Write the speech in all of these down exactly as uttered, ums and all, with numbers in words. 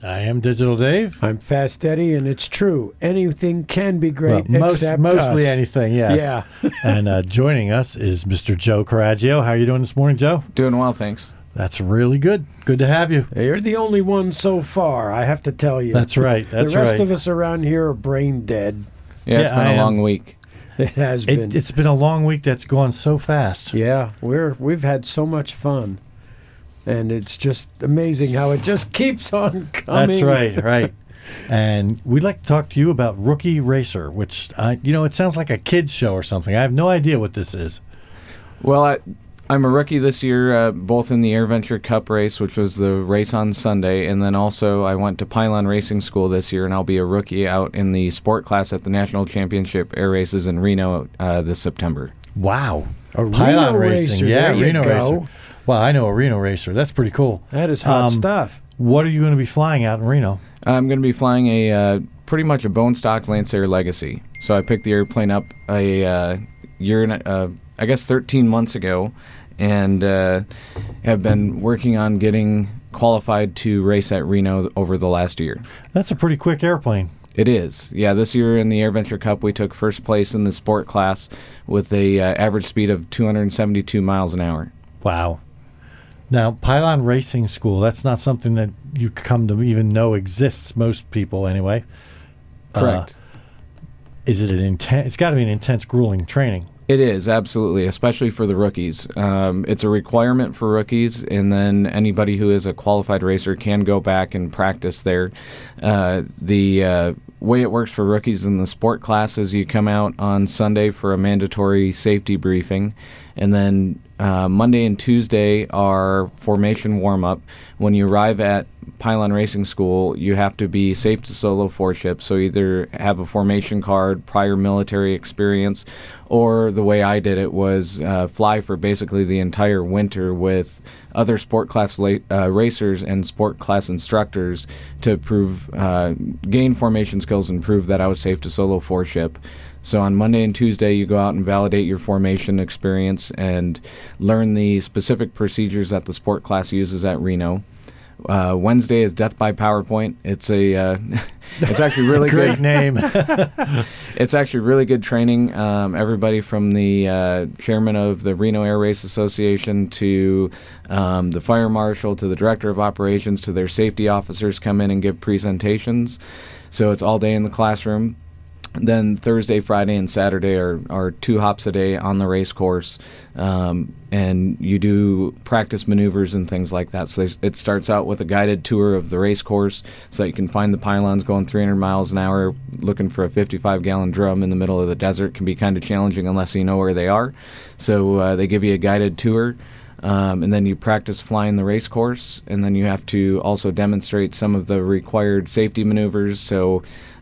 I am Digital Dave. I'm Fast Eddie, and it's true. Anything can be great well, most, except Mostly us. anything, yes. Yeah. And uh, joining us is Mister Joe Coraggio. How are you doing this morning, Joe? Doing well, thanks. That's really good. Good to have you. You're the only one so far, I have to tell you. That's right. That's the rest right. of us around here are brain dead. Yeah, it's Yeah, been I a am. long week. It has been. It, it's been a long week that's gone so fast. Yeah, we're we've had so much fun, and it's just amazing how it just keeps on coming. That's right, right. And we'd like to talk to you about Rookie Racer, which, I, you know, it sounds like a kid's show or something. I have no idea what this is. Well, I, I'm a rookie this year, uh, both in the AirVenture Cup race, which was the race on Sunday, and then also I went to Pylon Racing School this year, and I'll be a rookie out in the sport class at the National Championship Air Races in Reno uh, this September. Wow. A Pylon Reno racing. racer. Yeah, there you Reno go. racer. Well, I know a Reno racer. That's pretty cool. That is hot Um, stuff. What are you going to be flying out in Reno? I'm going to be flying a uh, pretty much a bone stock Lancer Legacy. So I picked the airplane up a uh, year and a- uh, I guess thirteen months ago, and uh, have been working on getting qualified to race at Reno over the last year. That's a pretty quick airplane. It is. Yeah, this year in the AirVenture Cup, we took first place in the sport class with a uh, average speed of two hundred seventy-two miles an hour. Wow. Now, Pylon Racing School, that's not something that you come to even know exists, most people anyway. Correct. Uh, is it an intense, it's got to be an intense, grueling training. It is, absolutely, especially for the rookies. Um, it's a requirement for rookies, and then anybody who is a qualified racer can go back and practice there. Uh, the uh, way it works for rookies in the sport class is you come out on Sunday for a mandatory safety briefing, and then uh, Monday and Tuesday are formation warm-up. When you arrive at Pylon Racing School, you have to be safe to solo four ships, so either have a formation card, prior military experience, or the way I did it was uh, fly for basically the entire winter with other sport class la- uh, racers and sport class instructors to prove, uh, gain formation skills and prove that I was safe to solo four ship. So on Monday and Tuesday, you go out and validate your formation experience and learn the specific procedures that the sport class uses at Reno. Uh, Wednesday is Death by PowerPoint. It's a, uh, it's actually really Great good. name. It's actually really good training. Um, everybody from the uh, chairman of the Reno Air Race Association to um, the fire marshal to the director of operations to their safety officers come in and give presentations. So it's all day in the classroom. Then Thursday, Friday, and Saturday are, are two hops a day on the race course, um, and you do practice maneuvers and things like that. So there's- it starts out with a guided tour of the race course so that you can find the pylons going three hundred miles an hour. Looking for a fifty-five gallon drum in the middle of the desert can be kind of challenging unless you know where they are. So uh, they give you a guided tour. Um, and then you practice flying the race course, and then you have to also demonstrate some of the required safety maneuvers. So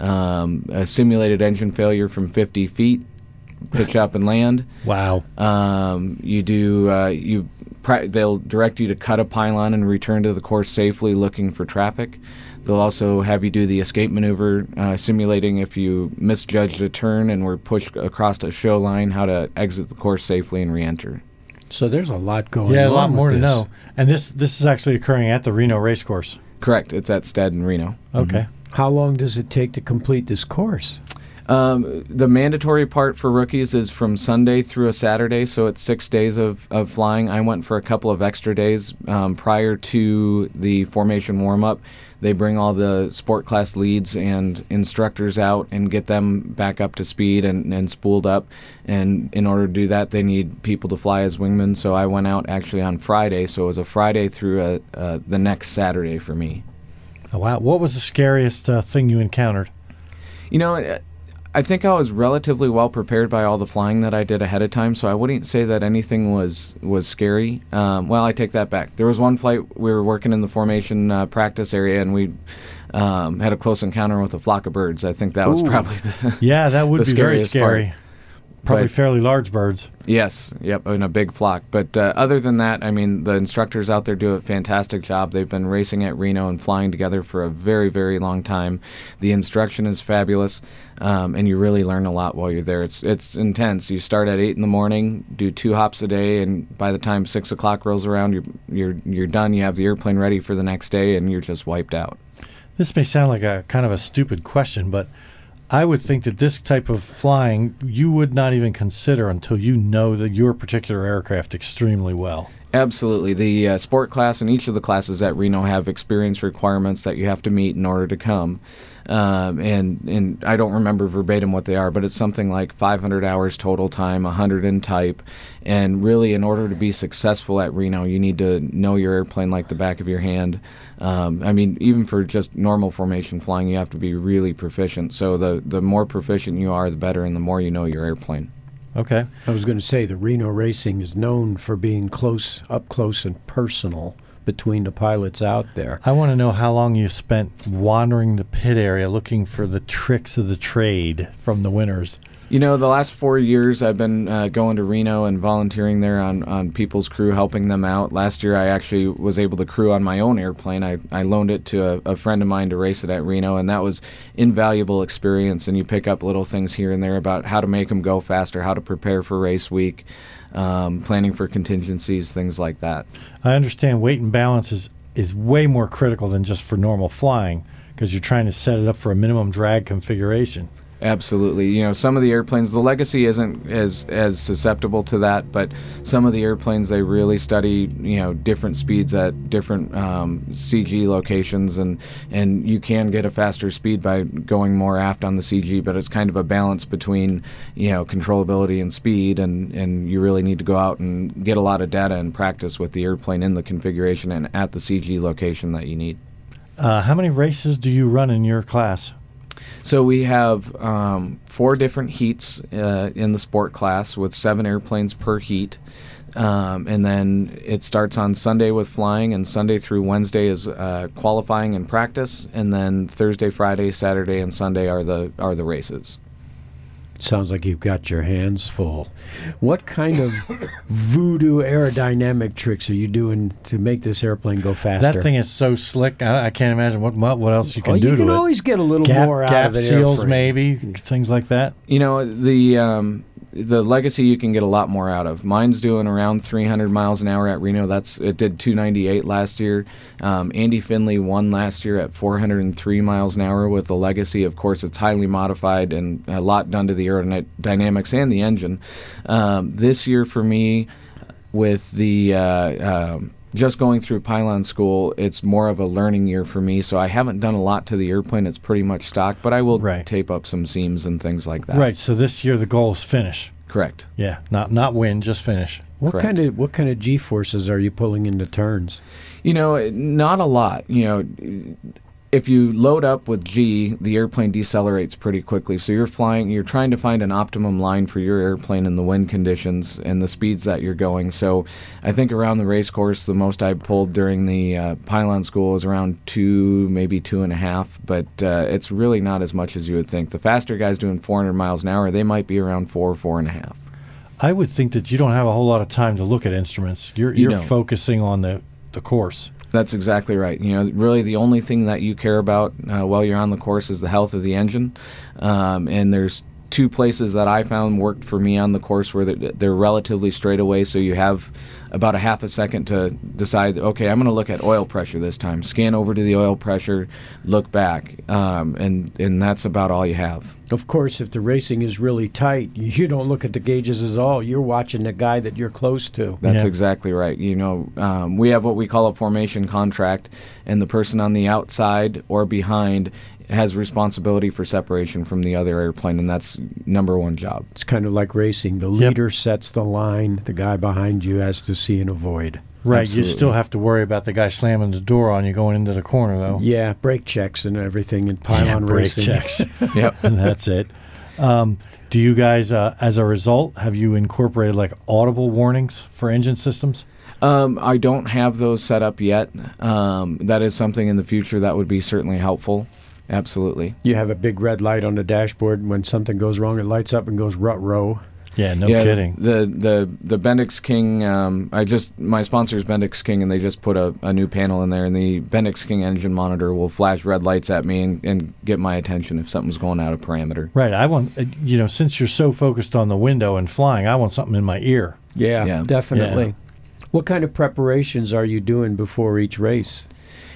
um, a simulated engine failure from fifty feet, pitch up and land. Wow. Um, you do uh, you pra- they'll direct you to cut a pylon and return to the course safely, looking for traffic. They'll also have you do the escape maneuver, uh, simulating if you misjudged a turn and were pushed across a show line, how to exit the course safely and re-enter. So there's a lot going on. Yeah, a lot more with to this. know. And this this is actually occurring at the Reno race course. Correct. It's at Stead in Reno. Okay. How long does it take to complete this course? Um, the mandatory part for rookies is from Sunday through a Saturday, so it's six days of, of flying. I went for a couple of extra days um, prior to the formation warm-up. They bring all the sport class leads and instructors out and get them back up to speed and, and spooled up. And in order to do that, they need people to fly as wingmen. So I went out actually on Friday, so it was a Friday through a, uh, the next Saturday for me. Oh, wow. What was the scariest uh, thing you encountered? You know, I think I was relatively well prepared by all the flying that I did ahead of time, so I wouldn't say that anything was was scary. Um, well, I take that back. There was one flight we were working in the formation uh, practice area, and we um, had a close encounter with a flock of birds. I think that was Ooh. probably the Yeah, that would The be very scariest scary. part. Probably But- fairly large birds. Yes, yep, in a big flock. But uh, other than that, I mean, the instructors out there do a fantastic job. They've been racing at Reno and flying together for a very, very long time. The instruction is fabulous, um, and you really learn a lot while you're there. It's it's intense. You start at eight in the morning, do two hops a day, and by the time six o'clock rolls around, you're you're you're done. You have the airplane ready for the next day, and you're just wiped out. This may sound like a kind of a stupid question, but I would think that this type of flying you would not even consider until you know that your particular aircraft extremely well. Absolutely. The uh, sport class and each of the classes at Reno have experience requirements that you have to meet in order to come. Um, and, and I don't remember verbatim what they are, but it's something like five hundred hours total time, one hundred in type. And really, in order to be successful at Reno, you need to know your airplane like the back of your hand. Um, I mean, even for just normal formation flying, you have to be really proficient. So the, the more proficient you are, the better, and the more you know your airplane. Okay. I was going to say the Reno Racing is known for being close, up close and personal between the pilots out there. I want to know how long you spent wandering the pit area looking for the tricks of the trade from the winners. You know, the last four years I've been uh, going to Reno and volunteering there on, on people's crew, helping them out. Last year I actually was able to crew on my own airplane. I, I loaned it to a, a friend of mine to race it at Reno, and that was invaluable experience. And you pick up little things here and there about how to make them go faster, how to prepare for race week, um, planning for contingencies, things like that. I understand weight and balance is, is way more critical than just for normal flying because you're trying to set it up for a minimum drag configuration. Absolutely. You know, some of the airplanes, the Legacy isn't as as susceptible to that, but some of the airplanes, they really study, you know, different speeds at different um, C G locations, and, and you can get a faster speed by going more aft on the C G, but it's kind of a balance between, you know, controllability and speed, and, and you really need to go out and get a lot of data and practice with the airplane in the configuration and at the C G location that you need. Uh, how many races do you run in your class? So we have um, four different heats uh, in the sport class with seven airplanes per heat. Um, and then it starts on Sunday with flying, and Sunday through Wednesday is uh, qualifying and practice. And then Thursday, Friday, Saturday, and Sunday are the are the races. Sounds like you've got your hands full. What kind of voodoo aerodynamic tricks are you doing to make this airplane go faster? That thing is so slick. I, I can't imagine what what what else you can oh, do you to can it. always get a little Gap, more out gap of it. seals, maybe things like that. You know, the um, the Legacy you can get a lot more out of. Mine's doing around three hundred miles an hour at Reno. That's it did two ninety-eight last year. Um, Andy Finley won last year at four hundred three miles an hour with the Legacy. Of course, it's highly modified and a lot done to the aerodynamics and the engine. Um, this year for me, with the uh, um, just going through pylon school, it's more of a learning year for me, so I haven't done a lot to the airplane. It's pretty much stock, but I will right. tape up some seams and things like that. Right, so this year the goal is finish. Correct. Yeah, not not win, just finish. What Correct. kind of what kind of G forces are you pulling into turns? You know, not a lot. You know, if you load up with G, the airplane decelerates pretty quickly. So you're flying, you're trying to find an optimum line for your airplane in the wind conditions and the speeds that you're going. So I think around the race course, the most I pulled during the uh, pylon school was around two, maybe two and a half. But uh, it's really not as much as you would think. The faster guys doing four hundred miles an hour, they might be around four, four and a half. I would think that you don't have a whole lot of time to look at instruments. You're You you're don't. focusing on the, the course. That's exactly right. You know, really the only thing that you care about uh, while you're on the course is the health of the engine. Um, and there's two places that I found worked for me on the course where they're, they're relatively straight away, so you have about a half a second to decide, okay, I'm going to look at oil pressure this time. Scan over to the oil pressure, look back, um, and, and that's about all you have. Of course, if the racing is really tight, you don't look at the gauges at all. You're watching the guy that you're close to. That's Yeah. exactly right. You know, um, we have what we call a formation contract, and the person on the outside or behind has responsibility for separation from the other airplane, and that's number one job. It's kind of like racing. The Yep. leader sets the line. The guy behind you has to see and avoid. Right, Absolutely. you still have to worry about the guy slamming the door on you going into the corner, though. Yeah, brake checks and everything in Yeah, pylon brake racing. checks. Yep. And that's it. Um, do you guys, uh, as a result, have you incorporated like audible warnings for engine systems? Um, I don't have those set up yet. Um, that is something in the future that would be certainly helpful. Absolutely. You have a big red light on the dashboard, and when something goes wrong, it lights up and goes rut row. Yeah, no yeah, kidding. The the the Bendix King. Um, I just my sponsor is Bendix King, and they just put a, a new panel in there, and the Bendix King engine monitor will flash red lights at me and, and get my attention if something's going out of parameter. Right, I want, uh, you know, since you're so focused on the window and flying, I want something in my ear. Yeah, Yeah. definitely. Yeah. What kind of preparations are you doing before each race?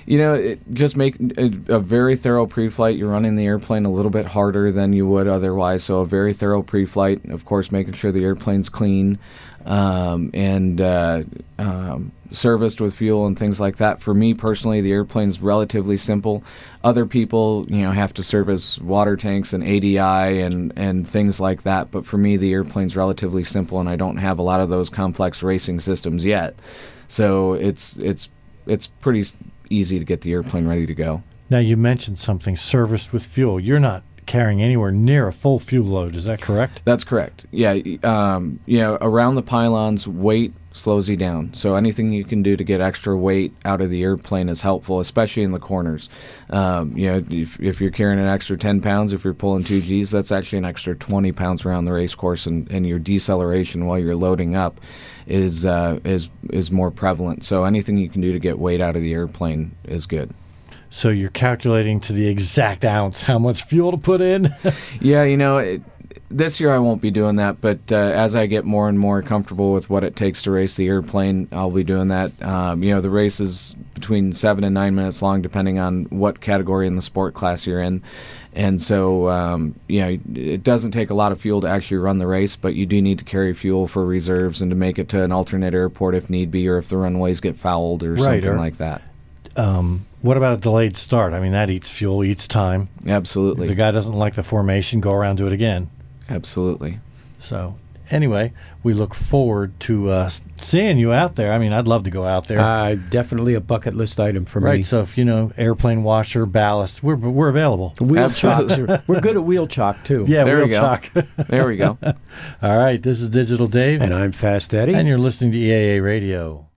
You know, it, just make a, a very thorough pre-flight. You're running the airplane a little bit harder than you would otherwise, so a very thorough pre-flight. Of course, making sure the airplane's clean um, and uh, um, serviced with fuel and things like that. For me personally, the airplane's relatively simple. Other people, you know, have to service water tanks and A D I and, and things like that. But for me, the airplane's relatively simple, and I don't have a lot of those complex racing systems yet. So it's it's it's pretty easy to get the airplane ready to go. Now, you mentioned something, serviced with fuel. You're not carrying anywhere near a full fuel load. Is that correct? That's correct. Yeah. Um, you know, around the pylons, weight slows you down. So anything you can do to get extra weight out of the airplane is helpful, especially in the corners. Um, you know, if, if you're carrying an extra ten pounds, if you're pulling two Gs, that's actually an extra twenty pounds around the race course, and, and your deceleration while you're loading up is uh, is is more prevalent. So anything you can do to get weight out of the airplane is good. So you're calculating to the exact ounce how much fuel to put in? Yeah, you know, it, this year I won't be doing that, but uh, as I get more and more comfortable with what it takes to race the airplane, I'll be doing that. Um, you know, the race is between seven and nine minutes long, depending on what category in the sport class you're in. And so, um, you know, it doesn't take a lot of fuel to actually run the race, but you do need to carry fuel for reserves and to make it to an alternate airport if need be, or if the runways get fouled or Right, something or- like that. Um, what about a delayed start? I mean, that eats fuel, eats time. Absolutely. If the guy doesn't like the formation, go around, do it again. Absolutely. So anyway, we look forward to uh, seeing you out there. I mean, I'd love to go out there. Uh, definitely a bucket list item for right. me. So if you know airplane washer, ballast, we're we're available. Wheel Absolutely. chocks. We're good at wheel chock too. Yeah, There wheel we go. chock. There we go. All right. This is Digital Dave, And I'm Fast Eddie. and you're listening to E A A Radio.